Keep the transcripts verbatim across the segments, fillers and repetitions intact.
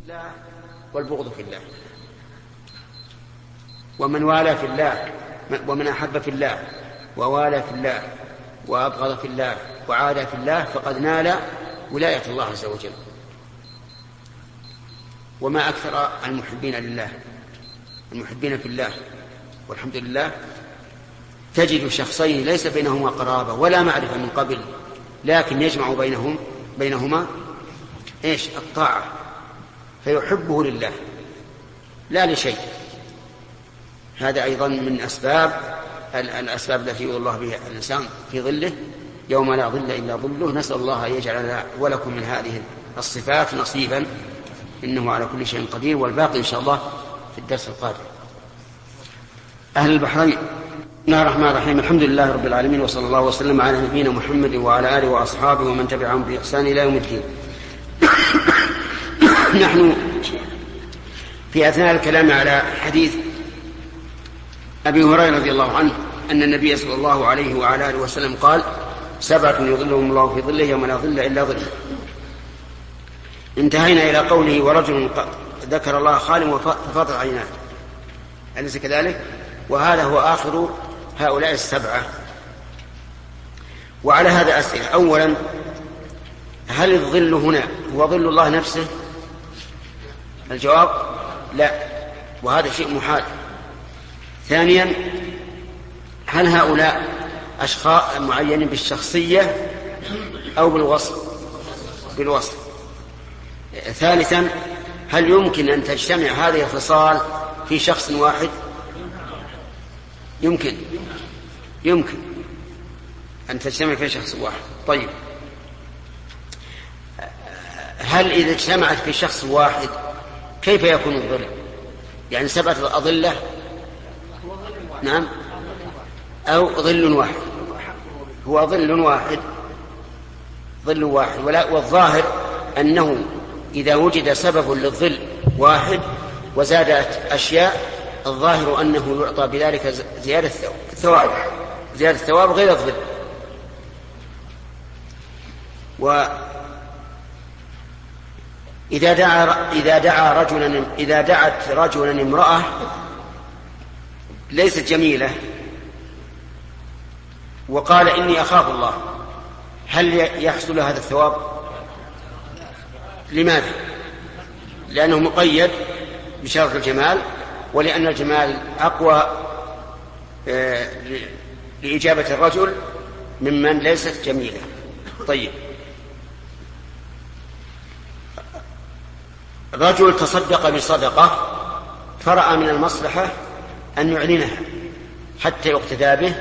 الله والبغض في الله. ومن والى في الله ومن أحب في الله ووالى في الله وأبغض في الله وعادى في الله فقد نال ولاية الله عز وجل. وما أكثر المحبين لله المحبين في الله، والحمد لله تجد شخصين ليس بينهما قرابة ولا معرفة من قبل، لكن يجمع بينهم بينهما إيش؟ الطاعة، فيحبه لله لا لشيء. هذا أيضا من أسباب الأسباب التي يؤذي الله بها الإنسان في ظله يوم لا ظل إلا ظله. نسأل الله أن يجعل ولكم من هذه الصفات نصيبا، إنه على كل شيء قدير. والباقي إن شاء الله في الدرس القادم. أهل البحرين، بسم الله الرحمن الرحيم. الحمد لله رب العالمين، وصلى الله وسلم على نبينا محمد وعلى آله وأصحابه ومن تبعهم بإحسان إلى يوم الدين. نحن في أثناء الكلام على حديث أبي هريرة رضي الله عنه أن النبي صلى الله عليه وعلى آله وسلم قال: سبعة يظلهم الله في ظله يوم لا ظل إلا ظله. انتهينا إلى قوله: ورجل ذكر الله خالٍ ففاضت عيناه، أليس كذلك؟ وهذا هو آخر هؤلاء السبعة. وعلى هذا أسئلة. أولا، هل الظل هنا هو ظل الله نفسه؟ الجواب: لا، وهذا شيء محال. ثانيا، هل هؤلاء أشخاص معينين بالشخصية أو بالوصف؟ بالوصف. ثالثا، هل يمكن أن تجتمع هذه الخصال في شخص واحد؟ يمكن يمكن أن تجتمع في شخص واحد. طيب، هل إذا اجتمعت في شخص واحد كيف يكون الظل؟ يعني سبعة أظلة، نعم، أو ظل واحد؟ هو ظل واحد ظل واحد ولا والظاهر أنه إذا وجد سبب للظل واحد وزادت أشياء، الظاهر أنه يعطى بذلك زيادة الثواب زيادة الثواب غير الظل. وإذا دعا إذا دعا رجلا إذا دعت رجلا امرأة ليست جميلة وقال: إني أخاف الله، هل يحصل هذا الثواب؟ لماذا؟ لأنه مقيد بشرط الجمال، ولأن الجمال أقوى لإجابة الرجل ممن ليست جميلة. طيب، رجل تصدق بصدقة فرأى من المصلحة أن يعلنها حتى يقتدى به،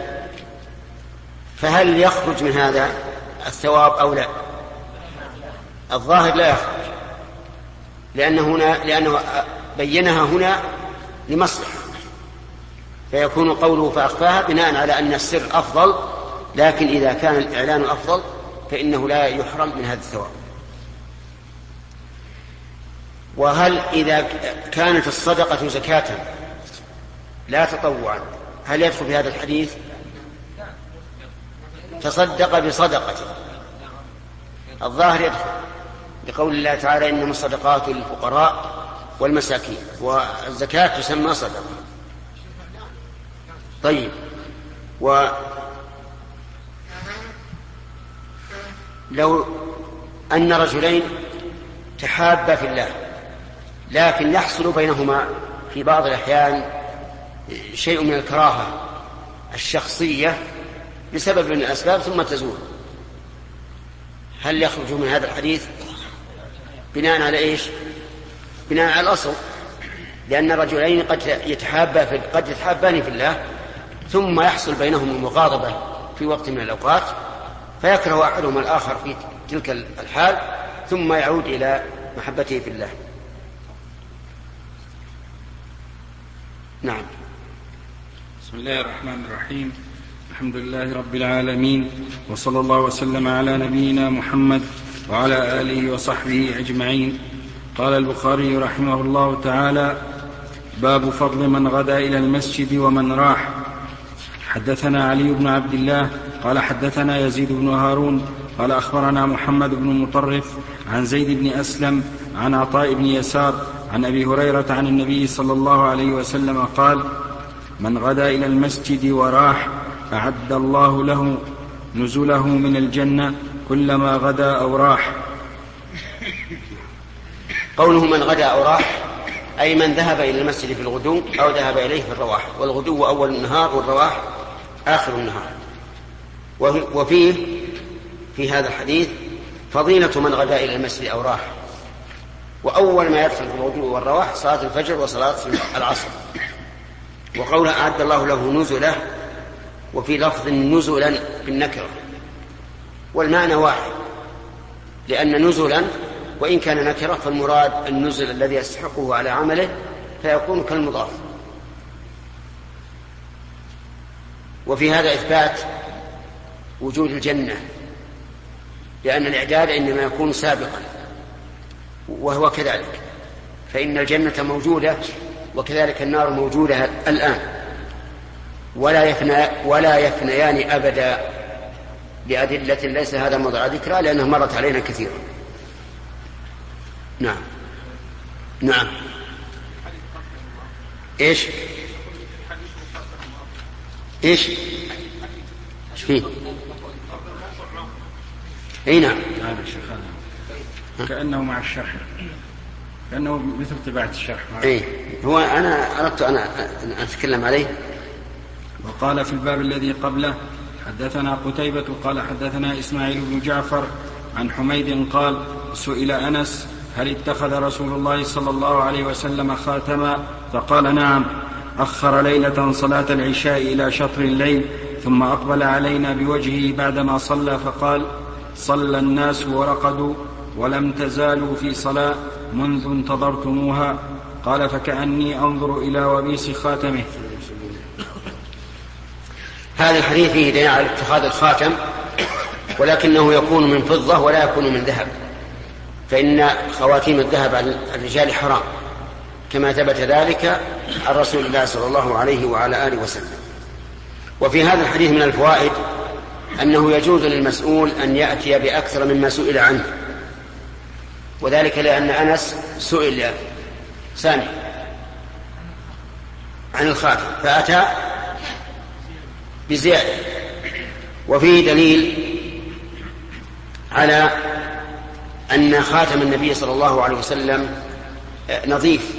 فهل يخرج من هذا الثواب أو لا؟ الظاهر لا يخرج، لأنه, هنا لأنه بينها هنا لمصلحة، فيكون قوله فأخفاها بناء على أن السر أفضل، لكن إذا كان الإعلان أفضل فإنه لا يحرم من هذا الثواب. وهل إذا كانت الصدقة زكاة لا تطوعا هل يدخل في هذا الحديث؟ تصدق بصدقة، الظاهر يدخل لقول الله تعالى: إنما الصدقات للفقراء والمساكين، والزكاة تسمى صدقة. طيب، ولو أن رجلين تحابا في الله لكن يحصل بينهما في بعض الأحيان شيء من الكراهة الشخصية بسبب من الأسباب ثم تزول، هل يخرج من هذا الحديث؟ بناء على إيش؟ بناء على الأصل، لأن الرجلين قد يتحابا في قد يتحابان في الله ثم يحصل بينهم المغاضبة في وقت من الأوقات، فيكره أحدهما الآخر في تلك الحال ثم يعود إلى محبته في الله. نعم. بسم الله الرحمن الرحيم. الحمد لله رب العالمين، وصلى الله وسلم على نبينا محمد وعلى آله وصحبه أجمعين. قال البخاري رحمه الله تعالى: باب فضل من غدا إلى المسجد ومن راح. حدثنا علي بن عبد الله قال حدثنا يزيد بن هارون قال أخبرنا محمد بن مطرف عن زيد بن أسلم عن عطاء بن يسار عن أبي هريرة عن النبي صلى الله عليه وسلم قال: من غدا إلى المسجد وراح أعد الله له نزله من الجنة كلما غدا أو راح. قوله من غدا أو راح أي من ذهب إلى المسجد في الغدو أو ذهب إليه في الرواح، والغدو أول النهار والرواح آخر النهار. وفيه في هذا الحديث فضيلة من غدا إلى المسجد أو راح، وأول ما يدخل في الغدو والرواح صلاة الفجر وصلاة العصر. وقوله أعد الله له نزله، وفي لفظ نزلا بالنكرة، والمعنى واحد، لأن نزلا وإن كان نكرة فالمراد النزل الذي يستحقه على عمله فيكون كالمضاف. وفي هذا إثبات وجود الجنة، لأن الإعداد إنما يكون سابقا، وهو كذلك، فإن الجنة موجودة وكذلك النار موجودة الآن، ولا يفنى ولا يفنيان أبدا بأدلة ليس هذا موضع ذكرى لأنها مرت علينا كثيرا. نعم نعم إيش إيش إيش فيه؟ أي نعم كأنه مع الشرح، كأنه مثل تبعت الشرح. إيه هو أنا أردت أنا أن أتكلم عليه. وقال في الباب الذي قبله: حدثنا قتيبة قال حدثنا إسماعيل بن جعفر عن حميد قال: سئل أنس: هل اتخذ رسول الله صلى الله عليه وسلم خاتما؟ فقال: نعم، أخر ليلة صلاة العشاء إلى شطر الليل ثم أقبل علينا بوجهه بعدما صلى فقال: صلى الناس ورقدوا ولم تزالوا في صلاة منذ انتظرتموها. قال: فكأني أنظر إلى وبيس خاتمه. هذا الحديث فيه دليل على اتخاذ الخاتم، ولكنه يكون من فضة ولا يكون من ذهب، فإن خواتيم الذهب على الرجال حرام، كما ثبت ذلك عن رسول الله صلى الله عليه وعلى آله وسلم. وفي هذا الحديث من الفوائد أنه يجوز للمسؤول أن يأتي بأكثر مما سئل عنه، وذلك لأن أنس سئل سامي عن الخاتم فأتى بزيادة. وفيه دليل على أن خاتم النبي صلى الله عليه وسلم نظيف،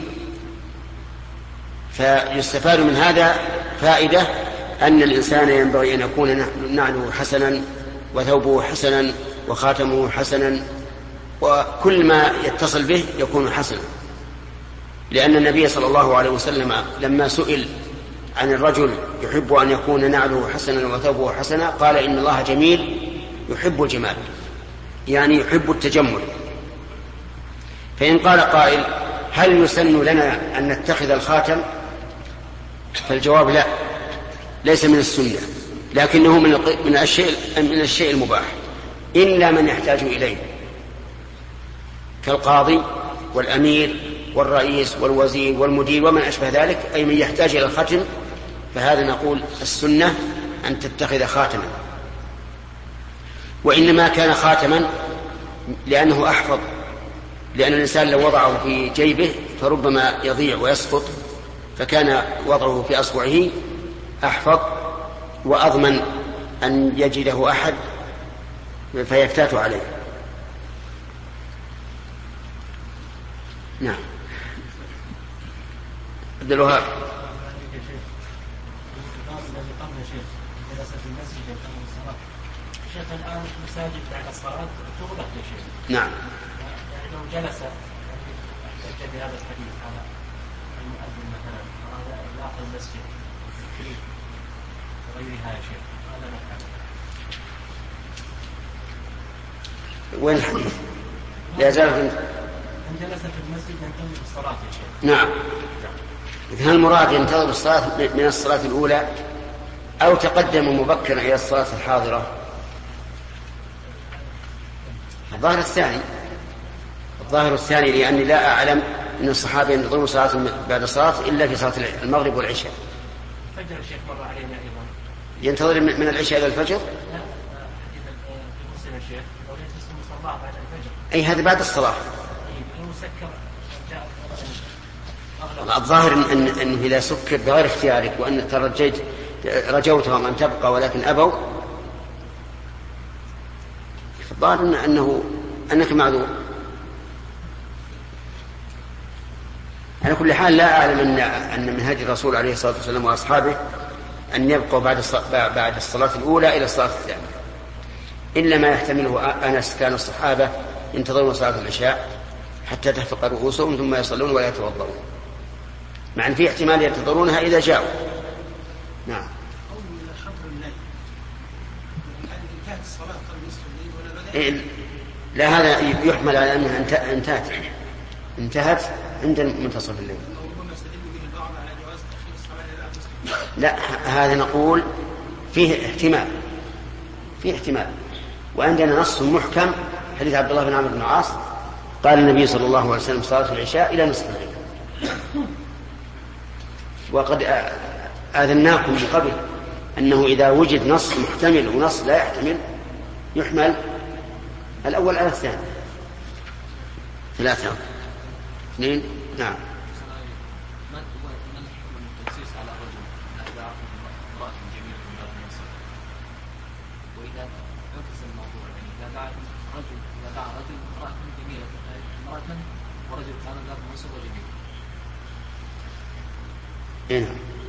فيستفاد من هذا فائدة أن الإنسان ينبغي أن يكون نعله حسنا وثوبه حسنا وخاتمه حسنا، وكل ما يتصل به يكون حسنا، لأن النبي صلى الله عليه وسلم لما سئل عن الرجل يحب أن يكون نعله حسنا وثوبه حسنا قال: إن الله جميل يحب الجمال، يعني يحب التجمل. فإن قال قائل: هل يسن لنا أن نتخذ الخاتم؟ فالجواب لا، ليس من السنة، لكنه من من الشيء من الشيء المباح، إلا من يحتاج إليه كالقاضي والأمير والرئيس والوزير والمدير ومن أشبه ذلك، أي من يحتاج إلى الختم، فهذا نقول السنة أن تتخذ خاتما. وإنما كان خاتما لأنه أحفظ، لأن الإنسان لو وضعه في جيبه فربما يضيع ويسقط، فكان وضعه في أصبعه أحفظ وأضمن أن يجده أحد فيفتات عليه. نعم. عبد الوهاب. شيخ الآن المساجد بعد الصلاة تغلق يا شيخ. نعم. يعني لو جلس احتج بهذا الحديث على المؤذن مثلا أراد إغلاق المسجد وغيرها يا شيخ، هذا نفعل. وين الحديث؟ لا زال إن جلس في المسجد ينتظر الصلاة يا شيخ. نعم. إذا المراد ينتظر الصلاة من الصلاة الأولى أو تقدم مبكرا إلى الصلاة الحاضرة؟ الظاهر الثاني الظاهر الثاني لأني لا أعلم أن الصحابة ينتظرون صلاة بعد الصلاة إلا في صلاة المغرب والعشاء. الفجر الشيخ مر علينا أيضا ينتظر من العشاء إلى الفجر؟ لا، حديث المسلم الشيخ لو يجلس المصلى بعد الفجر. أي هذا بعد الصلاة. المسكن الظاهر إن أنه إذا سكر بغير اختيارك وأن ترجيت رجوتهم أن تبقى ولكن أبوا، فالظاهر أنه أنك معذور. على كل حال لا أعلم أن أن منهج الرسول عليه الصلاة والسلام وأصحابه أن يبقوا بعد بعد الصلاة الأولى إلى الصلاة الثانية، إلا ما يحتمله أنس كان الصحابة ينتظرون صلاة العشاء حتى تهفق رؤوسهم ثم يصلون ولا يتوضؤون، مع أن في احتمال ينتظرونها إذا جاءوا. نعم. إيه لا، هذا يحمل على أنها انتهت انتهت عند منتصف الليل. لا، هذا نقول فيه احتمال فيه احتمال وعندنا نص محكم حديث عبد الله بن عمرو بن العاص قال النبي صلى الله عليه وسلم صلاة العشاء إلى نصف الليل. وقد آذناكم من قبل أنه إذا وجد نص محتمل ونص لا يحتمل يحمل الأول على الثاني. ثلاثة اثنين. نعم. إيه.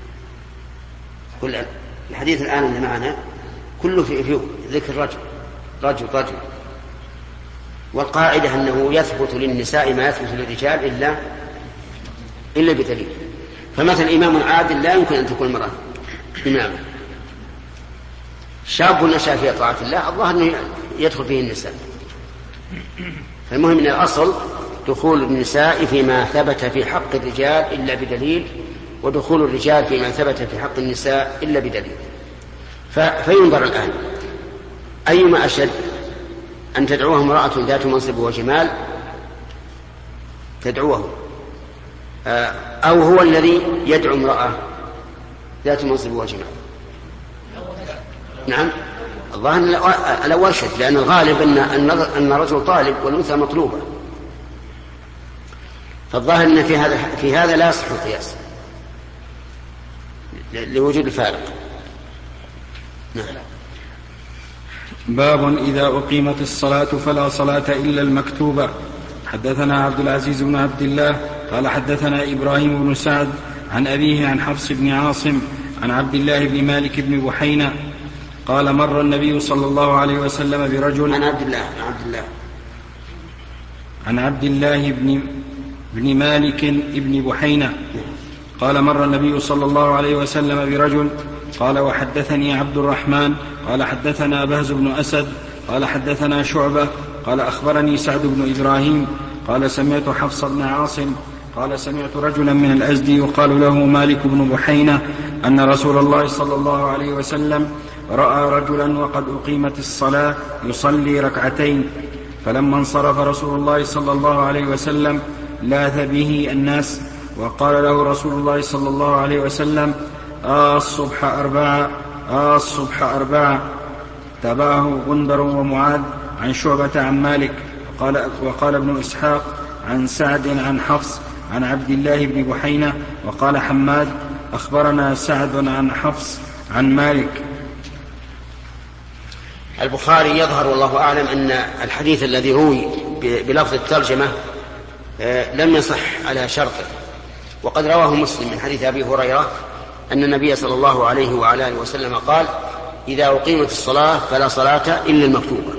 كل الحديث الآن اللي معنا كله في فيه ذكر رجل رجل رجل، والقاعدة أنه يثبت للنساء ما يثبت للرجال إلا إلا بدليل. فمثلا إمام عادل لا يمكن أن تكون المرأة إماما. شاب نشأ في طاعة الله الظاهر أنه يدخل فيه النساء. فالمهم أن الأصل دخول النساء فيما ثبت في حق الرجال إلا بدليل، ودخول الرجال فيما ثبت في حق النساء إلا بدليل. فينظر الآن أيما أشد، أن تدعوه امرأة ذات منصب وجمال تدعوه، أو هو الذي يدعو امرأة ذات منصب وجمال. نعم، الظاهر الأول أشد، لأن الغالب أن الرجل طالب والأنثى مطلوبة. فالظاهر أن في هذا في هذا لا يصح القياس لوجود الفارق. نعم. باب إذا أقيمت الصلاة فلا صلاة إلا المكتوبة. حدثنا عبد العزيز بن عبد الله قال حدثنا إبراهيم بن سعد عن أبيه عن حفص بن عاصم عن عبد الله بن مالك بن بحينة قال مر النبي صلى الله عليه وسلم برجل عن عبد الله عن عبد الله عن عبد الله بن بن مالك بن بحينة قال مر النبي صلى الله عليه وسلم برجل قال وحدثني عبد الرحمن قال حدثنا بهز بن أسد قال حدثنا شعبة قال أخبرني سعد بن إبراهيم قال سمعت حفص بن عاصم قال سمعت رجلا من الأزدي يقال له مالك بن بحينة أن رسول الله صلى الله عليه وسلم رأى رجلا وقد أقيمت الصلاة يصلي ركعتين، فلما انصرف رسول الله صلى الله عليه وسلم لاث به الناس وقال له رسول الله صلى الله عليه وسلم آه الصبح أربعة آه الصبح أربعة. تبعه غندر ومعاذ عن شعبة عن مالك. وقال, وقال ابن إسحاق عن سعد عن حفص عن عبد الله بن بحينة. وقال حماد أخبرنا سعد عن حفص عن مالك. البخاري يظهر والله أعلم أن الحديث الذي روي بلفظ الترجمة لم يصح على شرطه، وقد رواه مسلم من حديث أبي هريرة أن النبي صلى الله عليه وعلى آله وسلم قال إذا أقيمت الصلاة فلا صلاة إلا المكتوبة.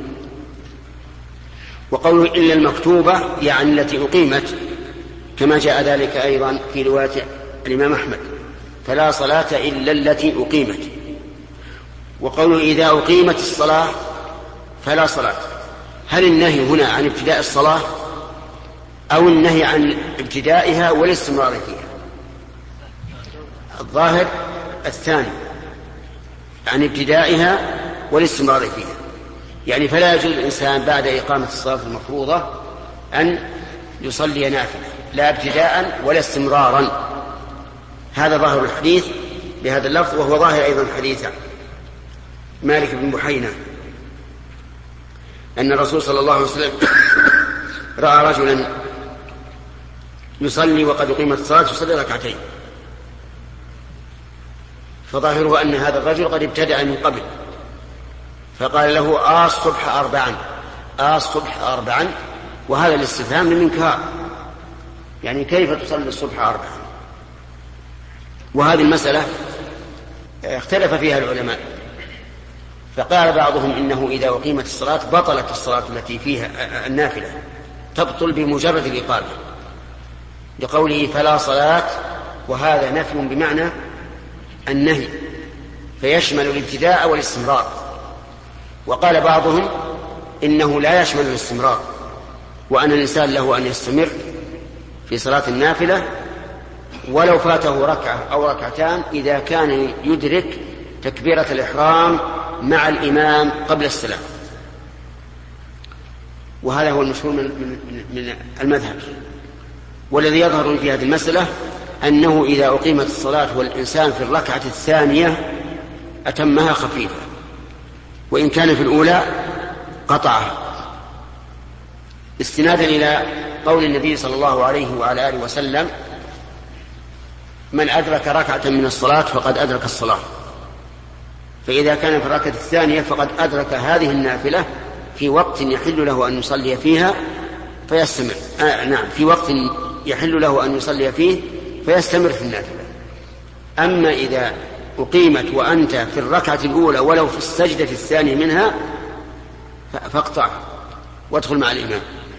وقول إلا المكتوبة يعني التي أقيمت، كما جاء ذلك أيضا في رواية الإمام أحمد فلا صلاة إلا التي أقيمت. وقول إذا أقيمت الصلاة فلا صلاة، هل النهي هنا عن ابتداء الصلاة أو النهي عن ابتدائها والاستمرار فيها؟ الظاهر الثاني، عن ابتدائها والاستمرار فيها، يعني فلا يجوز الإنسان بعد إقامة الصلاة المفروضة أن يصلي نافلة لا ابتداء ولا استمرارا. هذا ظاهر الحديث بهذا اللفظ، وهو ظاهر أيضا حديث مالك بن بحينة أن الرسول صلى الله عليه وسلم رأى رجلا يصلي وقد أقيمت الصلاة يصلي ركعتين، فظاهره أن هذا الرجل قد ابتدأ من قبل، فقال له آه الصبح أربعا آه الصبح أربعا، وهذا الاستفهام للإنكار، يعني كيف تصلي الصبح أربعا؟ وهذه المسألة اختلف فيها العلماء، فقال بعضهم إنه إذا أقيمت الصلاة بطلت الصلاة التي فيها النافلة، تبطل بمجرد الإقامة، لقوله فلا صلاة، وهذا نفي بمعنى النهي فيشمل الابتداء والاستمرار. وقال بعضهم إنه لا يشمل الاستمرار، وأن الإنسان له أن يستمر في صلاة النافلة ولو فاته ركعة أو ركعتان إذا كان يدرك تكبيرة الإحرام مع الإمام قبل السلام، وهذا هو المشهور من المذهب. والذي يظهر في هذه المسألة أنه إذا أقيمت الصلاة والإنسان في الركعة الثانية أتمها خفيفة، وإن كان في الأولى قطعها، استنادا إلى قول النبي صلى الله عليه وعلى آله وسلم من أدرك ركعة من الصلاة فقد أدرك الصلاة، فإذا كان في الركعة الثانية فقد أدرك هذه النافلة في وقت يحل له أن يصلي فيها فيستمر آه نعم في وقت يحل له أن يصلي فيه فيستمر في النافلة. أما إذا أقيمت وأنت في الركعة الأولى ولو في السجدة الثانية منها فاقطع وادخل مع الإمام.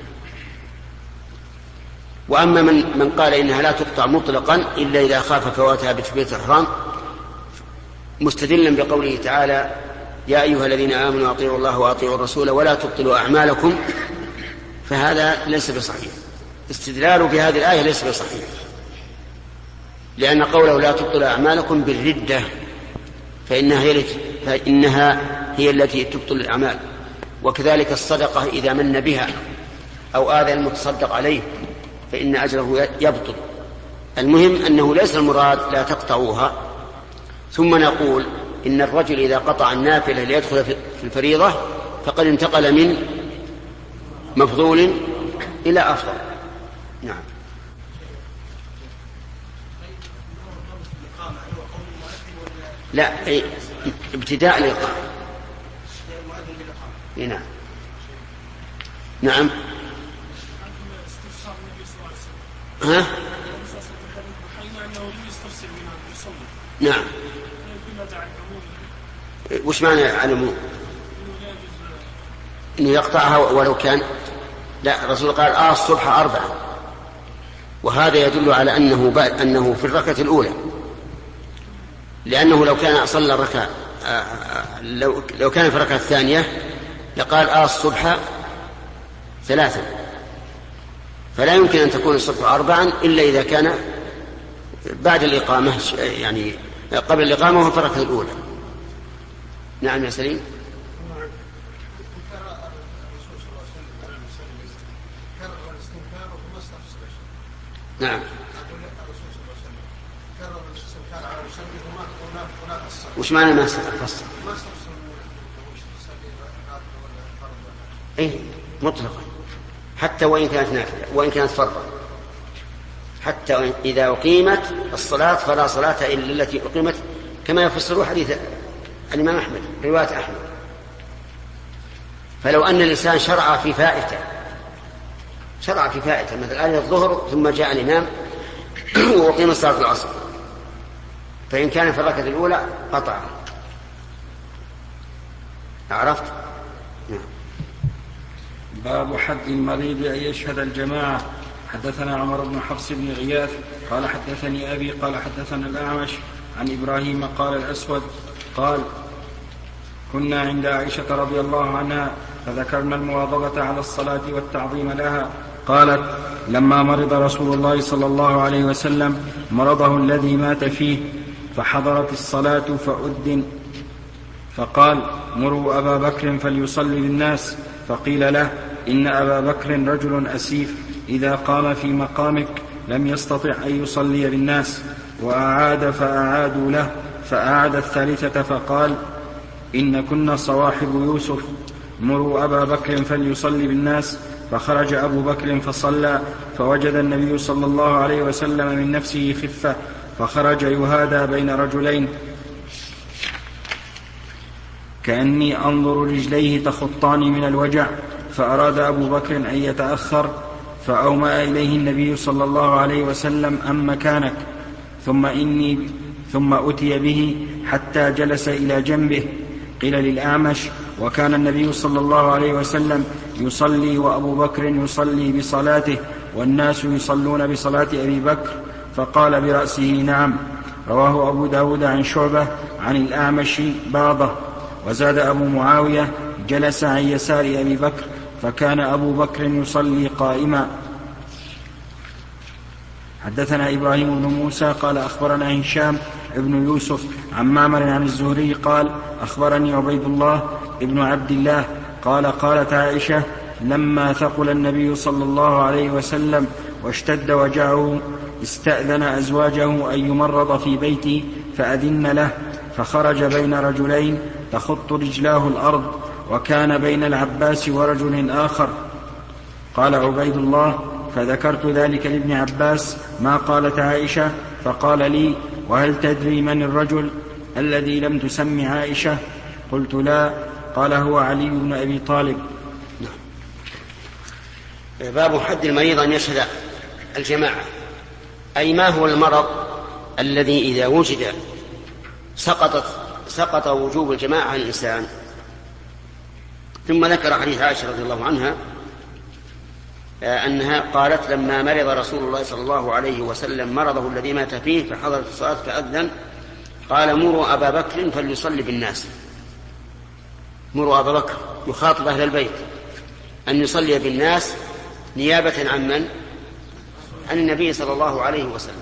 وأما من, من قال إنها لا تقطع مطلقا إلا إذا خاف فواتها بتكبيرة الإحرام مستدلا بقوله تعالى يا أيها الذين آمنوا أطيعوا الله وأطيعوا الرسول ولا تبطلوا أعمالكم، فهذا ليس بصحيح، استدلاله في هذه الآية ليس بصحيح، لأن قوله لا تبطلوا أعمالكم بالردة فإنها هي, فإنها هي التي تبطل الأعمال، وكذلك الصدقة إذا من بها أو آذى المتصدق عليه فإن أجره يبطل. المهم أنه ليس المراد لا تقطعوها. ثم نقول إن الرجل إذا قطع النافلة ليدخل في الفريضة فقد انتقل من مفضول إلى أفضل. نعم. لا ابتداء الإقامة. نعم نعم ها نعم وش معنى علمه إنه يقطعها ولو كان لا الرسول قال آه الصبح أربعة، وهذا يدل على أنه أنه في الركعة الأولى، لأنه لو كان صلى الركعة لو لو كان في الركعة الثانية لقال آه الصبح ثلاثة، فلا يمكن أن تكون الصبح أربعا إلا إذا كان بعد الإقامة، يعني قبل الإقامة وهو في الركعة الأولى. نعم يا سليم. نعم. وش معنى ما فصل؟ إيه مطلقا حتى وإن كانت نافلة وإن كانت فرضا، حتى إذا أقيمت الصلاة فلا صلاة إلا التي أقيمت، كما يفسر حديث الإمام أحمد رواية أحمد. فلو أن الإنسان شرع في فائته شرع في فائته مثل آل الظهر ثم جاء الإمام وأقيم صلاة العصر، فإن كان في الركعة الأولى قطع. عرفت؟ نعم. باب حد المريض أن يشهد الجماعة. حدثنا عمر بن حفص بن غياث قال حدثني أبي قال حدثنا الأعمش عن إبراهيم قال الأسود قال كنا عند عائشة رضي الله عنها فذكرنا المواظبة على الصلاة والتعظيم لها، قالت لما مرض رسول الله صلى الله عليه وسلم مرضه الذي مات فيه فحضرت الصلاة فأذن فقال مروا أبا بكر فليصلي بالناس، فقيل له إن أبا بكر رجل أسيف إذا قام في مقامك لم يستطع أن يصلي بالناس، وأعاد فأعادوا له فأعاد الثالثة فقال إن كنا صواحب يوسف مروا أبا بكر فليصلي بالناس، فخرج أبو بكر فصلى فوجد النبي صلى الله عليه وسلم من نفسه خفة فخرج يهادى بين رجلين كأني أنظر رجليه تخطان من الوجع، فأراد أبو بكر أن يتأخر فأومأ إليه النبي صلى الله عليه وسلم أم مكانك، ثم, إني ثم أتي به حتى جلس إلى جنبه. قيل للأعمش: وكان النبي صلى الله عليه وسلم يصلي وأبو بكر يصلي بصلاته والناس يصلون بصلاة أبي بكر؟ فقال برأسه: نعم. رواه أبو داود عن شعبة عن الأعمش بعضه. وزاد أبو معاوية: جلس عن يسار أبي بكر فكان أبو بكر يصلي قائما. حدثنا إبراهيم بن موسى قال أخبرنا هشام ابن يوسف عن معمر عن الزهري قال أخبرني عبيد الله ابن عبد الله قال قالت عائشة: لما ثقل النبي صلى الله عليه وسلم واشتد وجعه استأذن أزواجه أن يمرض في بيته فأذن له، فخرج بين رجلين تخط رجلاه الأرض، وكان بين العباس ورجل آخر. قال عبيد الله: فذكرت ذلك لابن عباس ما قالت عائشة، فقال لي: وهل تدري من الرجل الذي لم تسم عائشة؟ قلت: لا. قال: هو علي بن أبي طالب. باب حد المريض أن يشهد الجماعة، أي ما هو المرض الذي إذا وجد سقطت سقط وجوب الجماعة عن الإنسان. ثم ذكر حديث عائشة رضي الله عنها أنها قالت: لما مرض رسول الله صلى الله عليه وسلم مرضه الذي مات فيه فحضرت الصلاة فأذن قال: مروا أبا بكر فليصلي بالناس. مروا أبا بكر يخاطب أهل البيت أن يصلي بالناس نيابة عن من؟ عن النبي صلى الله عليه وسلم.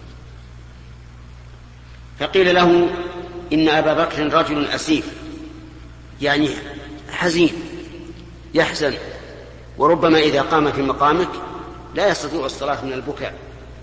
فقيل له: إن أبا بكر رجل أسيف، يعني حزين يحزن، وربما إذا قام في مقامك لا يستطيع الصلاة من البكاء.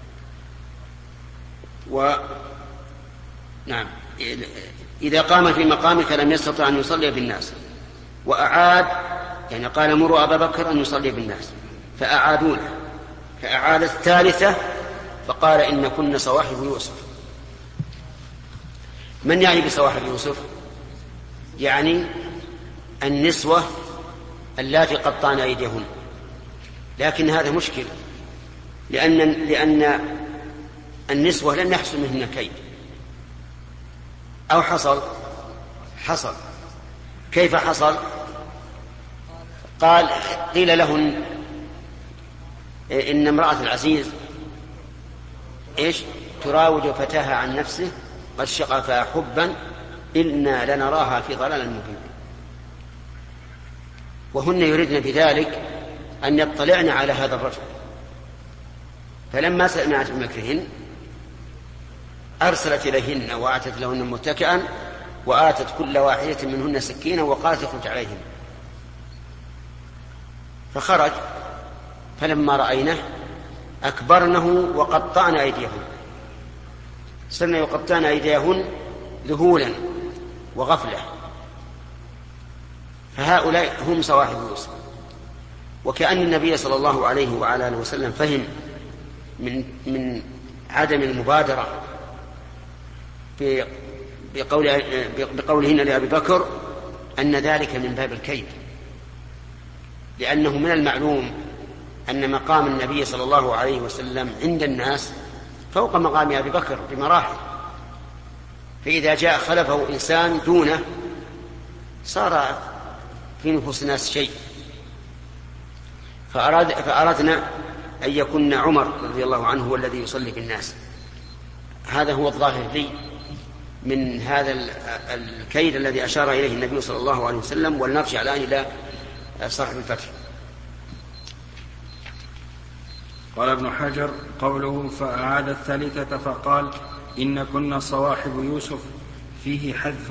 و نعم إذا قام في مقامك لم يستطع أن يصلي بالناس، وأعاد، يعني قال: مروا أبا بكر أن يصلي بالناس، فأعادونه، فأعاد الثالثة فقال: إن كن صواحب يوسف. من يعني بصواحب يوسف؟ يعني النسوة اللاتي قطعن أيديهن. لكن هذا مشكل، لأن, لأن النسوة لم يحصل منهن كيد، أو حصل حصل كيف حصل؟ قال قيل لهن: إن امرأة العزيز إيش تراود فتاها عن نفسه قد شغفها حبا إنا لنراها في ضلال مبين. وهن يريدن بذلك أن يطلعن على هذا الرجل، فلما سمعت بمكرهن أرسلت إليهن وآتت لهن متكئا، وآتت كل واحدة منهن سكينا وقالت: اخرج عليهن. فخرج، فلما رأينه أكبرنه وقطعن أيديهن، صرن يقطعن أيديهن ذهولا وغفلة. فهؤلاء هم صواحب يوسف. وكأن النبي صلى الله عليه وعلى آله وسلم فهم من من عدم المبادرة بقول بقولهن لأبي بكر أن ذلك من باب الكيد، لأنه من المعلوم أن مقام النبي صلى الله عليه وسلم عند الناس فوق مقام أبي بكر بمراحل، فإذا جاء خلفه إنسان دونه صار في نفوس الناس شيء. فأراد فأردنا أن يكون عمر رضي الله عنه هو الذي يصلي بالناس. هذا هو الظاهر لي من هذا الكيد الذي أشار إليه النبي صلى الله عليه وسلم. ولنرجع الآن إلى صاحب الفتح. قال ابن حجر: قوله فأعاد الثالثة فقال: إن كنا صواحب يوسف فيه حذف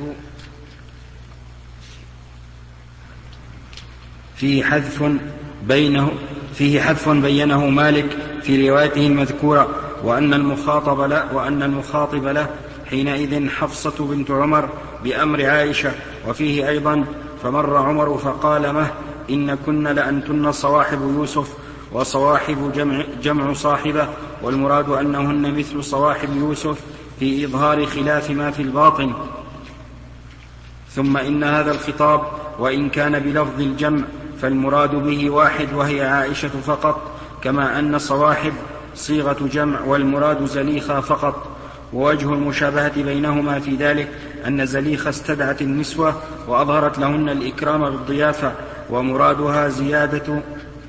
فيه حذف بينه فيه حذف بينه مالك في روايته المذكورة، وأن المخاطب له وأن المخاطب له حينئذ حفصة بنت عمر بأمر عائشة. وفيه أيضا: فمر عمر فقال: مه إن كن لأنتن صواحب يوسف، وصواحب جمع, جمع صاحبة، والمراد أنهن مثل صواحب يوسف في إظهار خلاف ما في الباطن. ثم إن هذا الخطاب وإن كان بلفظ الجمع فالمراد به واحد وهي عائشة فقط، كما أن صواحب صيغة جمع والمراد زليخة فقط. ووجه المشابهة بينهما في ذلك أن زليخة استدعت النسوة وأظهرت لهن الإكرام بالضيافة، ومرادها زيادة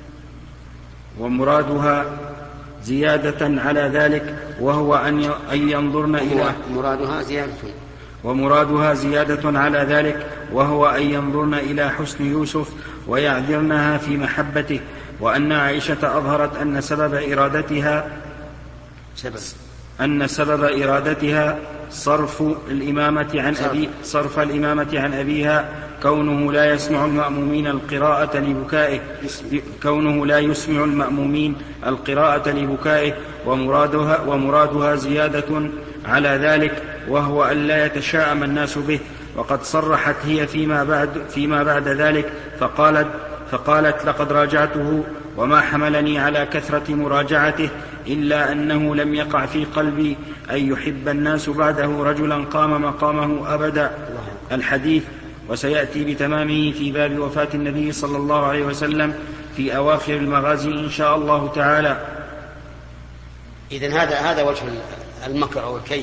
ومرادها زيادة على ذلك وهو أن ينظرن إلى مرادها زيادة ومرادها زيادة على ذلك وهو أن ينظرن إلى حسن يوسف ويعذرنها في محبته. وأن عائشة أظهرت أن سبب إرادتها سبب أن سبب إرادتها صرف الإمامة عن أبي صرف الإمامة عن أبيها كونه لا يسمع المأمومين القراءة لبكائه كونه لا يسمع المأمومين القراءة لبكائه ومرادها ومرادها زيادة على ذلك وهو أن لا يتشاءم الناس به. وقد صرحت هي فيما بعد فيما بعد ذلك فقالت فقالت لقد راجعته وما حملني على كثرة مراجعته إلا أنه لم يقع في قلبي أن يحب الناس بعده رجلا قام مقامه أبدا. الحديث وسيأتي بتمامه في باب وفاة النبي صلى الله عليه وسلم في أواخر المغازي إن شاء الله تعالى. إذن هذا هذا وجه المكر أو الكيد.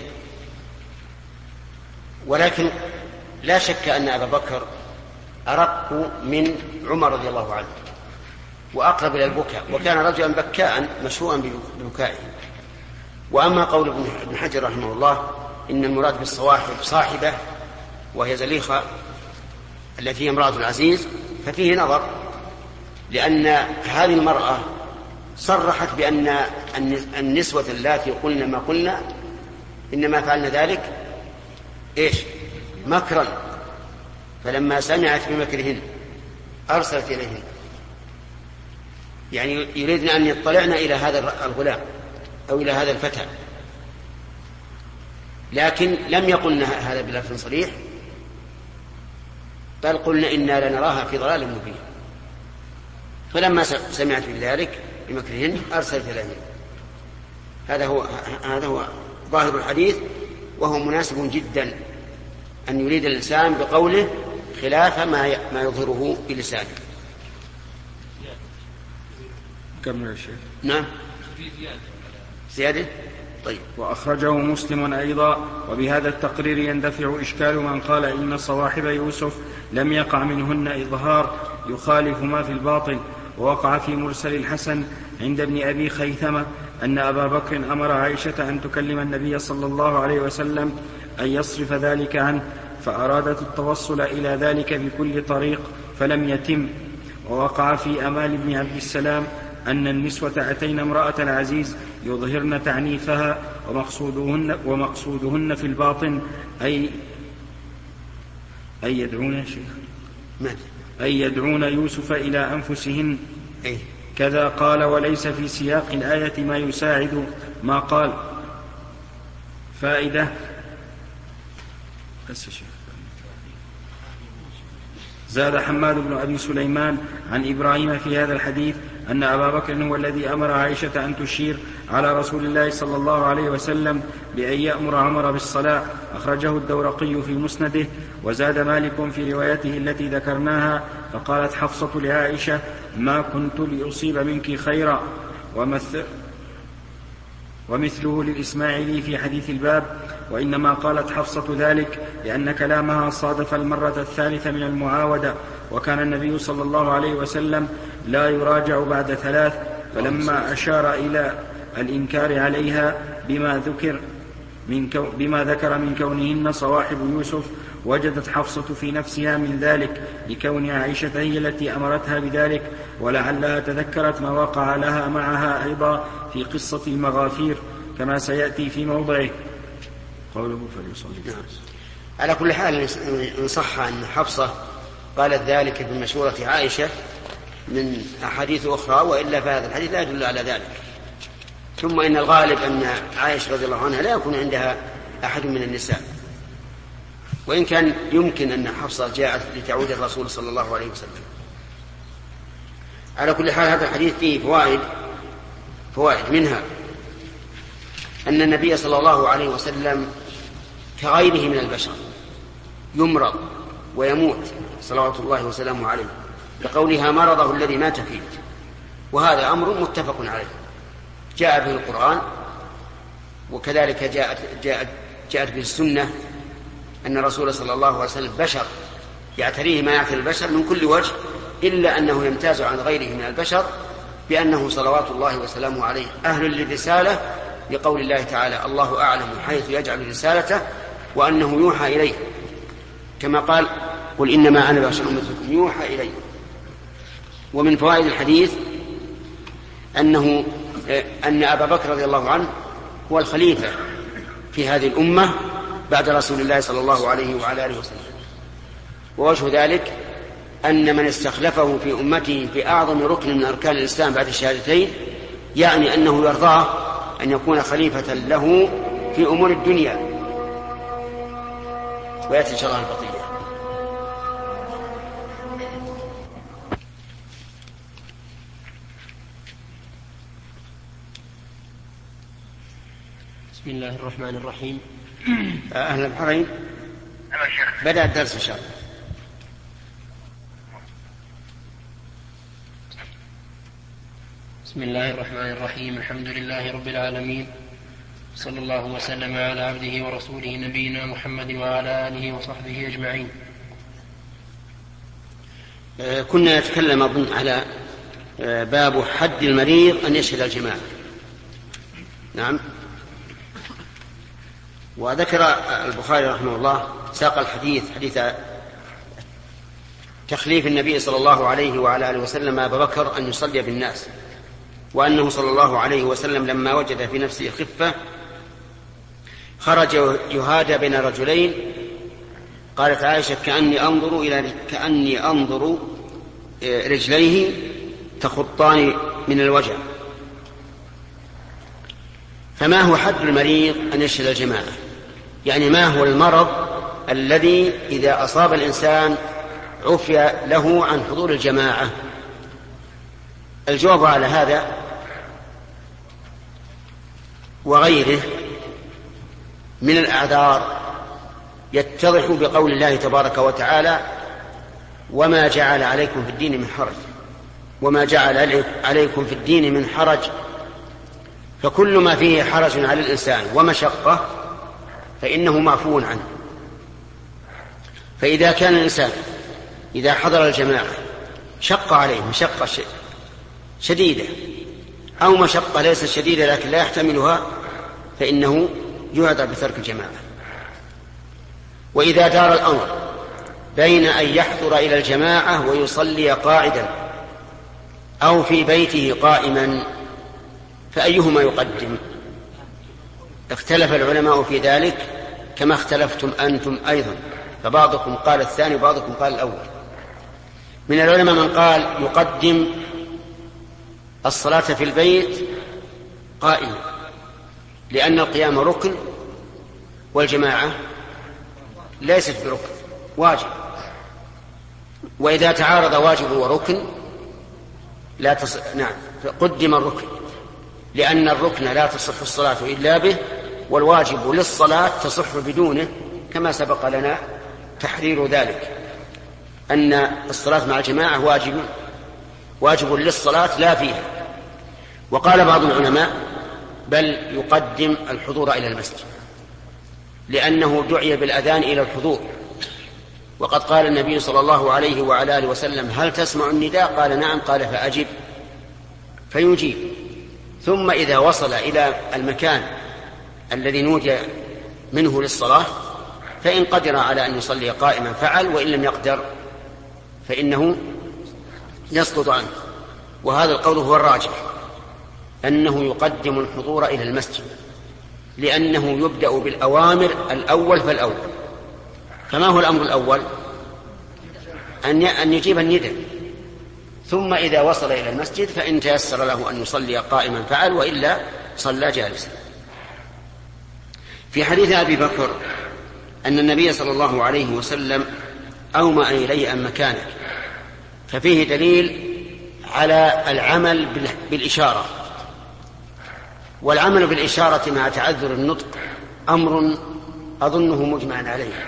ولكن لا شك أن أبا بكر أرق من عمر رضي الله عنه وأقرب إلى البكاء، وكان رجلا بكاء مشهورا ببكائه. وأما قول ابن حجر رحمه الله إن المراد بالصواحب صاحبة وهي زليخة التي هي امرأة العزيز ففيه نظر، لأن هذه المرأة صرحت بأن النسوة اللاتي قلن ما قلن إنما فعلن ذلك إيش مكرا، فلما سمعت بمكرهن أرسلت إليهن، يعني يريدن أن يطلعن إلى هذا الغلام أو إلى هذا الفتى، لكن لم يقلن هذا بلفظ صريح، بل قلنا إنا لنراها في ضلال مبين. فلما سمعت بذلك بمكرهن أرسلت إليهن. هذا هو هذا هو ظاهر الحديث، وهو مناسب جدا أن يريد الإنسان بقوله خلاف ما ما يظهره بلسانه. كمل يا شيخ. نعم زيادة. طيب. وأخرجه مسلم أيضا. وبهذا التقرير يندفع إشكال من قال إن صواحب يوسف لم يقع منهن إظهار يخالف ما في الباطل. ووقع في مرسل الحسن عند ابن أبي خيثمة أن أبا بكر أمر عائشة أن تكلم النبي صلى الله عليه وسلم أن يصرف ذلك عنه، فأرادت التوصل إلى ذلك بكل طريق فلم يتم. ووقع في أمال بن عبد السلام أن النسوة أتين امرأة العزيز يظهرن تعنيفها ومقصودهن, ومقصودهن في الباطن أي أي يدعون يا شيخ أي يدعون يوسف إلى أنفسهن. أي. كذا قال وليس في سياق الآية ما يساعد ما قال. فائدة بس شيخ. زاد حماد بن أبي سليمان عن إبراهيم في هذا الحديث أن أبا بكر هو الذي أمر عائشة أن تشير على رسول الله صلى الله عليه وسلم بأن يأمر عمر بالصلاة. أخرجه الدورقي في مسنده. وزاد مالك في روايته التي ذكرناها فقالت حفصة لعائشة ما كنت لأصيب منك خيرا. ومثل ومثله للإسماعيلي في حديث الباب. وإنما قالت حفصة ذلك لأن كلامها صادف المرة الثالثة من المعاودة، وكان النبي صلى الله عليه وسلم لا يراجع بعد ثلاث. فلما أشار إلى الإنكار عليها بما ذكر من كو بما ذكر من كونهن صواحب يوسف وجدت حفصة في نفسها من ذلك لكون عائشة هي التي أمرتها بذلك، ولعلها تذكرت ما وقع لها معها أيضا في قصة المغافير كما سيأتي في موضعه. قوله فليصلي. نعم. على كل حال إن صح أن حفصة قالت ذلك بمشورة عائشة من أحاديث أخرى، وإلا فهذا الحديث لا يدل على ذلك. ثم إن الغالب أن عائشة رضي الله عنها لا يكون عندها أحد من النساء، وإن كان يمكن أن حفصة جاءت لتعود الرسول صلى الله عليه وسلم. على كل حال هذا الحديث فيه فوائد فوائد منها أن النبي صلى الله عليه وسلم كغيره من البشر يمرض ويموت صلوات الله وسلامه عليه، لقولها مرضه الذي مات فيه، وهذا أمر متفق عليه جاء به القرآن، وكذلك جاءت, جاءت, جاءت به السنة أن الرسول صلى الله عليه وسلم بشر يعتريه ما يعتري البشر من كل وجه، إلا أنه يمتاز عن غيره من البشر بأنه صلوات الله وسلامه عليه أهل للرسالة، لقول الله تعالى الله أعلم حيث يجعل رسالته وأنه يوحى إليه، كما قال قل إنما أنا بشر مثلكم يوحى إليه. ومن فوائد الحديث أنه أن أبا بكر رضي الله عنه هو الخليفة في هذه الأمة بعد رسول الله صلى الله عليه وعلى آله وسلم، ووجه ذلك أن من استخلفه في أمته في أعظم ركن من أركان الإسلام بعد الشهادتين يعني أنه يرضاه أن يكون خليفة له في أمور الدنيا. ويأتي إن شاء الله البقية. بسم الله الرحمن الرحيم. أهلا الحرين، بدأ الدرس إن شاء الله. بسم الله الرحمن الرحيم. الحمد لله رب العالمين، صلى الله وسلم على عبده ورسوله نبينا محمد وعلى آله وصحبه أجمعين. كنا نتكلم أظن على باب حد المريض أن يشهد الجماعة. نعم. وذكر البخاري رحمه الله ساق الحديث حديث تخليف النبي صلى الله عليه وعلى آله وسلم أبا بكر أن يصلي بالناس، وأنه صلى الله عليه وسلم لما وجد في نفسه خفة خرج يهادى بين رجلين. قالت عائشة كأني أنظر إلى كأني أنظر رجليه تخطان من الوجع. فما هو حد المريض أن يشهد الجماعة؟ يعني ما هو المرض الذي إذا أصاب الإنسان عفي له عن حضور الجماعة؟ الجواب على هذا وغيره من الأعذار يتضح بقول الله تبارك وتعالى وما جعل عليكم في الدين من حرج وما جعل عليكم في الدين من حرج. فكل ما فيه حرج على الإنسان ومشقة فإنه معفو عنه. فإذا كان الإنسان إذا حضر الجماعة شق عليه مشقة شديدة أو مشقة ليست شديدة لكن لا يحتملها فإنه يعذر بترك الجماعة. وإذا دار الأمر بين أن يحضر إلى الجماعة ويصلي قاعدا أو في بيته قائما فأيهما يقدم؟ اختلف العلماء في ذلك كما اختلفتم أنتم أيضا، فبعضكم قال الثاني وبعضكم قال الأول. من العلماء من قال يقدم الصلاة في البيت قائما لأن القيام ركن والجماعة ليست بركن واجب، وإذا تعارض واجب وركن لا تص... نعم قدم الركن لأن الركن لا تصح الصلاة إلا به، والواجب للصلاة تصح بدونه كما سبق لنا تحرير ذلك أن الصلاة مع الجماعة واجب واجب للصلاة لا فيها. وقال بعض العلماء بل يقدم الحضور إلى المسجد لأنه دعي بالأذان إلى الحضور، وقد قال النبي صلى الله عليه وعلى آله وسلم هل تسمع النداء؟ قال نعم. قال فأجب فيجيب. ثم إذا وصل إلى المكان الذي نودي منه للصلاة فإن قدر على أن يصلي قائما فعل، وإن لم يقدر فإنه يسقط عنه. وهذا القول هو الراجح أنه يقدم الحضور إلى المسجد لأنه يبدأ بالأوامر الأول فالأول. فما هو الأمر الأول؟ أن يجيب النداء، ثم إذا وصل إلى المسجد فإن تيسر له أن يصلي قائما فعل، وإلا صلى جالسا. في حديث أبي بكر أن النبي صلى الله عليه وسلم أومأ إلي أن مكانك، ففيه دليل على العمل بالإشارة. والعمل بالإشارة مع تعذر النطق أمر أظنه مجمع عليه،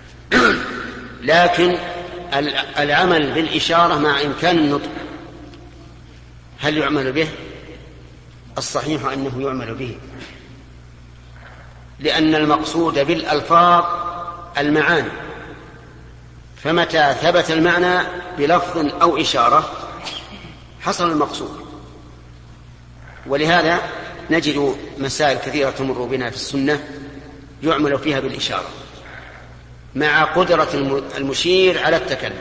لكن العمل بالإشارة مع إمكان النطق هل يعمل به؟ الصحيح أنه يعمل به، لأن المقصود بالألفاظ المعاني، فمتى ثبت المعنى بلفظ أو إشارة حصل المقصود. ولهذا نجد مسائل كثيرة تمر بنا في السنة يعمل فيها بالإشارة مع قدرة المشير على التكلم،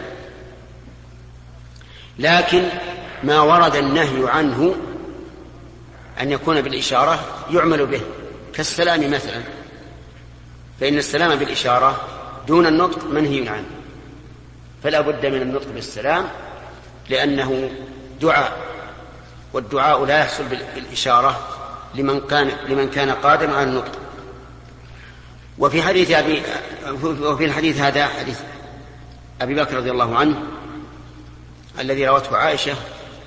لكن ما ورد النهي عنه أن يكون بالإشارة يعمل به، كالسلام مثلا، فإن السلام بالإشارة دون النطق منهي عنه، فلا بد من النطق بالسلام لأنه دعاء، والدعاء لا يحصل بالإشارة لمن كان لمن كان قادرا على النطق. وفي حديث أبي وفي الحديث هذا حديث أبي بكر رضي الله عنه الذي روته عائشة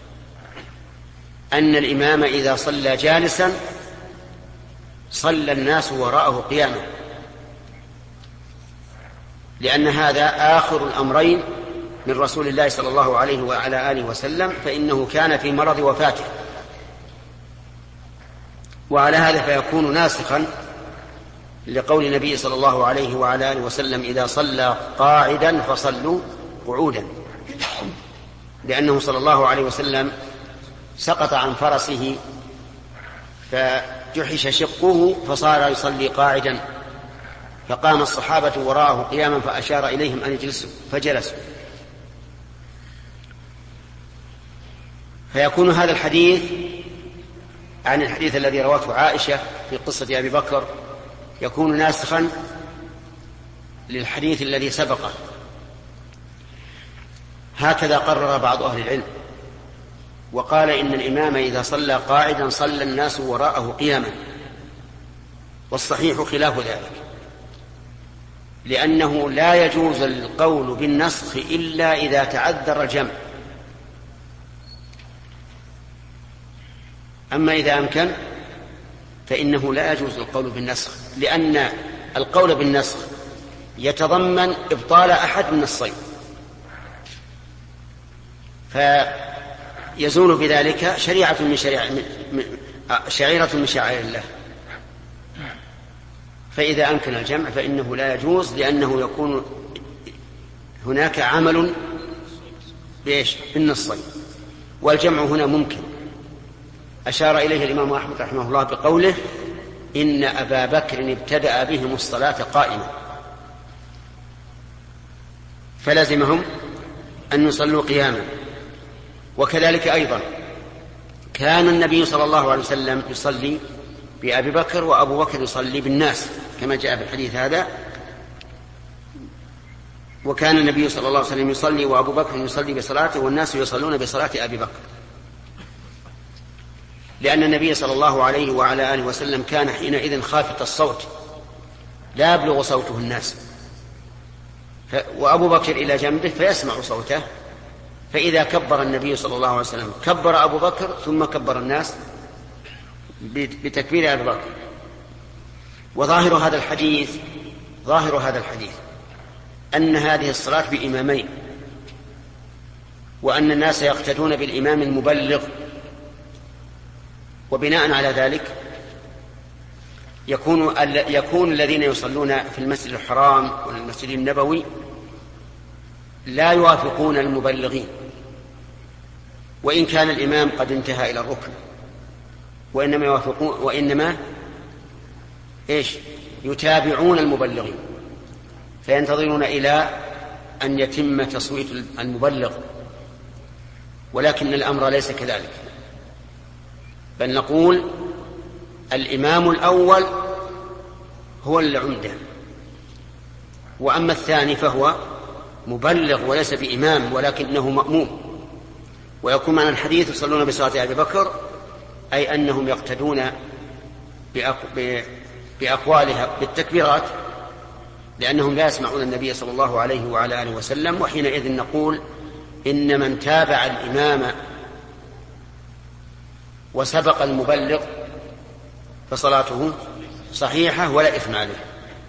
أن الإمام إذا صلى جالسا صلى الناس وراءه قياما، لأن هذا آخر الأمرين من رسول الله صلى الله عليه وعلى آله وسلم، فإنه كان في مرض وفاته، وعلى هذا فيكون ناسخا لقول النبي صلى الله عليه وعلى آله وسلم إذا صلى قاعدا فصلوا قعودا، لأنه صلى الله عليه وسلم سقط عن فرسه فجحش شقه فصار يصلي قاعدا، فقام الصحابة وراءه قياما فأشار إليهم أن يجلسوا فجلسوا. فيكون هذا الحديث عن الحديث الذي رواته عائشة في قصة أبي بكر يكون ناسخا للحديث الذي سبقه. هكذا قرر بعض أهل العلم، وقال إن الإمام إذا صلى قاعدا صلى الناس وراءه قياما، والصحيح خلاف ذلك، لأنه لا يجوز القول بالنسخ إلا إذا تعذر الجمع، أما إذا أمكن فإنه لا يجوز القول بالنسخ، لأن القول بالنسخ يتضمن إبطال أحد من الصيد، فيزول بذلك شريعة من شريعة من شعيرة من شعائر الله. فإذا أمكن الجمع فإنه لا يجوز، لأنه يكون هناك عمل بإيش؟ بالنصين، والجمع هنا ممكن. أشار إليه الإمام أحمد رحمه الله بقوله إن أبا بكر ابتدأ بهم الصلاة قائمة، فلزمهم أن يصلوا قياما. وكذلك أيضا كان النبي صلى الله عليه وسلم يصلي بأبي بكر وأبو بكر يصلي بالناس كما جاء في الحديث هذا، وكان النبي صلى الله عليه وسلم يصلي وأبو بكر يصلي بصلاته والناس يصلون بصلاة أبي بكر، لأن النبي صلى الله عليه وعلى آله وسلم كان حينئذ خافت الصوت لا يبلغ صوته الناس، وأبو بكر إلى جنبه فيسمع صوته، فإذا كبر النبي صلى الله عليه وسلم كبر أبو بكر ثم كبر الناس بتكبير أبي بكر. وظاهر هذا الحديث ظاهر هذا الحديث أن هذه الصلاة بإمامين، وأن الناس يقتدون بالإمام المبلغ، وبناء على ذلك يكون يكون الذين يصلون في المسجد الحرام والمسجد النبوي لا يوافقون المبلغين، وإن كان الإمام قد انتهى إلى الركن، وإنما يوافقون وإنما إيش يتابعون المبلغين، فينتظرون إلى أن يتم تصويت المبلغ، ولكن الأمر ليس كذلك، بل نقول الإمام الأول هو العمدة، وأما الثاني فهو مبلغ وليس بإمام ولكنه مأموم. ويكون معنى الحديث يصلون بصلاة أبي بكر أي أنهم يقتدون بأقوالها بالتكبيرات، لأنهم لا يسمعون النبي صلى الله عليه وعلى آله وسلم، وحينئذ نقول إن من تابع الإمام وسبق المبلغ فصلاته صحيحة ولا إثم عليه.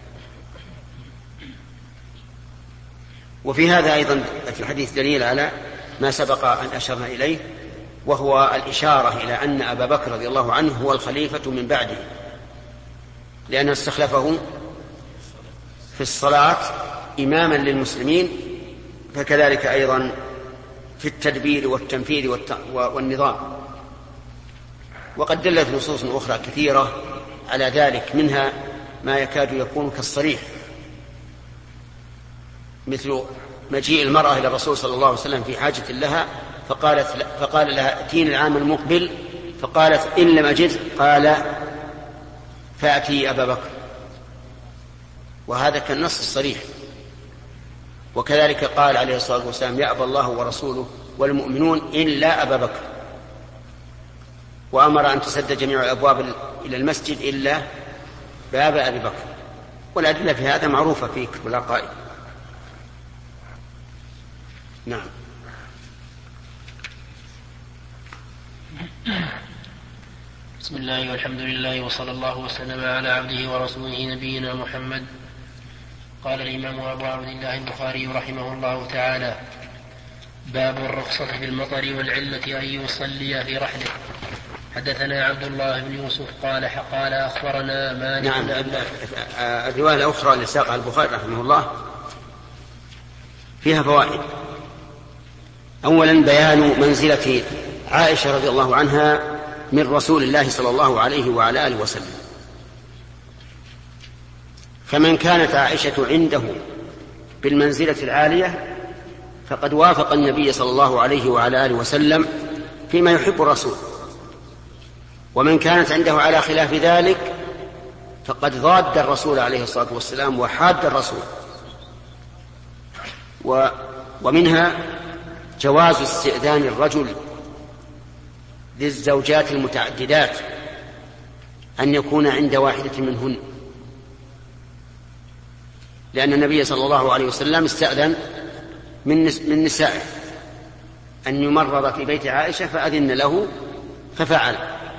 وفي هذا أيضا في الحديث دليل على ما سبق أن أشرنا إليه، وهو الإشارة إلى أن أبا بكر رضي الله عنه هو الخليفة من بعده، لأنه استخلفه في الصلاة إماما للمسلمين، فكذلك أيضا في التدبير والتنفيذ والنظام. وقد دلت نصوص أخرى كثيرة على ذلك، منها ما يكاد يكون كالصريح، مثل مجيء المرأة إلى الرسول صلى الله عليه وسلم في حاجة لها فقالت فقال لها ائتيني العام المقبل، فقالت إن لم أجد قال فأتي أبا بكر، وهذا كالنص الصريح. وكذلك قال عليه الصلاة والسلام يأبى الله ورسوله والمؤمنون إلا أبا بكر، وأمر أن تسد جميع الأبواب إلى المسجد إلا باب أبي بكر. والأدلة في هذا معروفة في كتب العقائد. نعم. بسم الله والحمد لله وصلى الله وسلم على عبده ورسوله نبينا محمد. قال الإمام أبو عبد الله البخاري رحمه الله تعالى: باب الرخصة في المطر والعلة أن يصلي في رحله. حدثنا عبد الله بن يوسف قال قال أخبرنا مالك. نعم. الرواية الأخرى اللي ساقها البخاري رحمه الله فيها فوائد. أولا بيان منزلة عائشة رضي الله عنها من رسول الله صلى الله عليه وعلى آله وسلم، فمن كانت عائشة عنده بالمنزلة العالية فقد وافق النبي صلى الله عليه وعلى آله وسلم فيما يحب الرسول، ومن كانت عنده على خلاف ذلك فقد ضاد الرسول عليه الصلاة والسلام وحاد الرسول. و ومنها جواز استئذان الرجل للزوجات المتعددات أن يكون عند واحدة منهن، لأن النبي صلى الله عليه وسلم استأذن من نسائه أن يمرض في بيت عائشة فأذن له ففعل.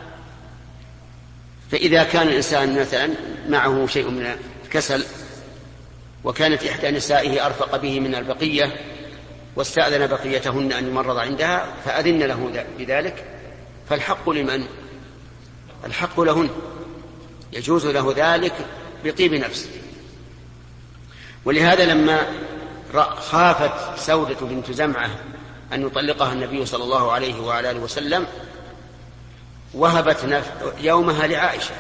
فإذا كان الإنسان مثلا معه شيء من الكسل وكانت إحدى نسائه أرفق به من البقية واستأذن بقيتهن أن يمرض عندها فأذن له بذلك، فالحق لمن؟ الحق لهن، يجوز له ذلك بطيب نفس. ولهذا لما خافت سودة بنت زمعة أن يطلقها النبي صلى الله عليه وعلى آله وسلم وهبت يومها لعائشة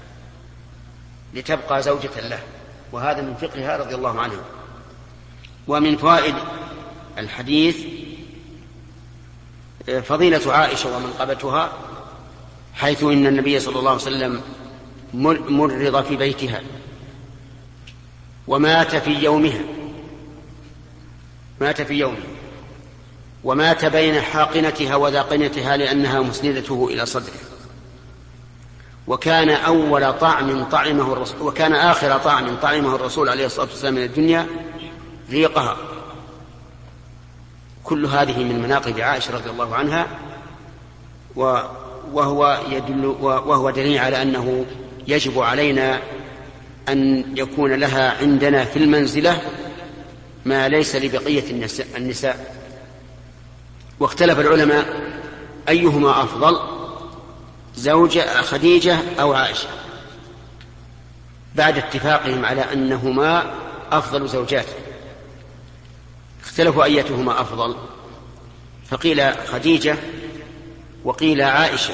لتبقى زوجة له، وهذا من فقهها رضي الله عنها. ومن فوائد الحديث فضيلة عائشة ومنقبتها، حيث إن النبي صلى الله عليه وسلم مرض في بيتها ومات في يومها مات في يومه ومات بين حاقنتها وذاقنتها لأنها مسندته إلى صدره، وكان أول طعم طعمه الرسول وكان آخر طعم طعمه الرسول عليه الصلاة والسلام من الدنيا ريقها. كل هذه من مناقب عائشة رضي الله عنها، وهو يدل وهو دليل على أنه يجب علينا أن يكون لها عندنا في المنزلة ما ليس لبقية النساء. واختلف العلماء أيهما أفضل، زوجة خديجة أو عائشة، بعد اتفاقهم على أنهما أفضل زوجات. اختلفوا أيتهما أفضل، فقيل خديجة وقيل عائشة.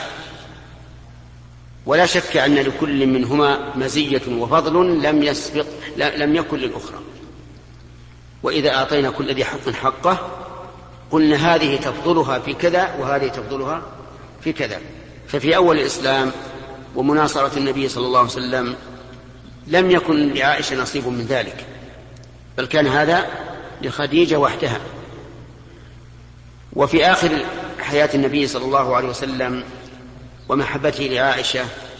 ولا شك أن لكل منهما مزية وفضل لم يسبق لم يكن للأخرى. وإذا أعطينا كل ذي حق حقه قلنا هذه تفضلها في كذا وهذه تفضلها في كذا. ففي أول الإسلام ومناصرة النبي صلى الله عليه وسلم لم يكن لعائشة نصيب من ذلك، بل كان هذا لخديجة وحدها. وفي آخر حياة النبي صلى الله عليه وسلم ومحبته لعائشة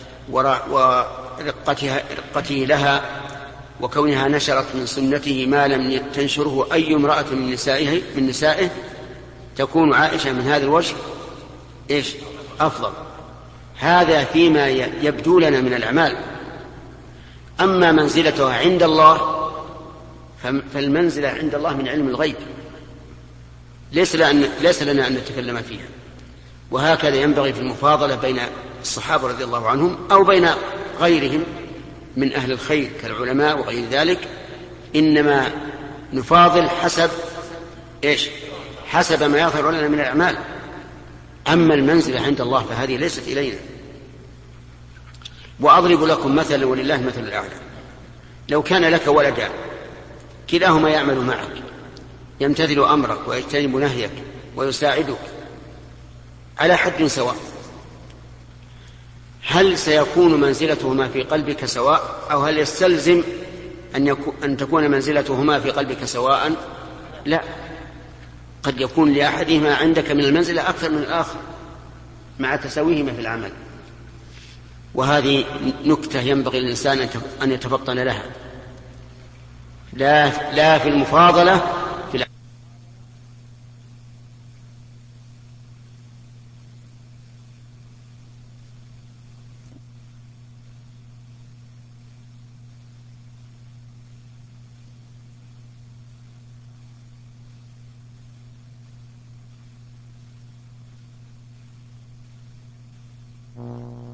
ورقته لها وكونها نشرت من سنته ما لم تنشره أي امرأة من نسائه من نسائه تكون عائشة من هذا الوجه إيش أفضل. هذا فيما يبدو لنا من الأعمال. أما منزلتها عند الله فالمنزلة عند الله من علم الغيب، ليس لنا, ليس لنا أن نتكلم فيها. وهكذا ينبغي في المفاضلة بين الصحابة رضي الله عنهم أو بين غيرهم من أهل الخير كالعلماء وغير ذلك، إنما نفاضل حسب إيش؟ حسب ما يظهر لنا من الأعمال. أما المنزلة عند الله فهذه ليست إلينا. وأضرب لكم مثلا ولله مثل الأعلى. لو كان لك ولدان كلاهما يعمل معك، يمتثل أمرك ويجتنب نهيك ويساعدك على حد سواء، هل سيكون منزلتهما في قلبك سواء، أو هل يستلزم أن, يكون أن تكون منزلتهما في قلبك سواء؟ لا، قد يكون لأحدهما عندك من المنزلة أكثر من الآخر مع تساويهما في العمل. وهذه نكتة ينبغي للإنسان أن يتفطن لها، لا, لا في المفاضلة في العمل. Mm-hmm.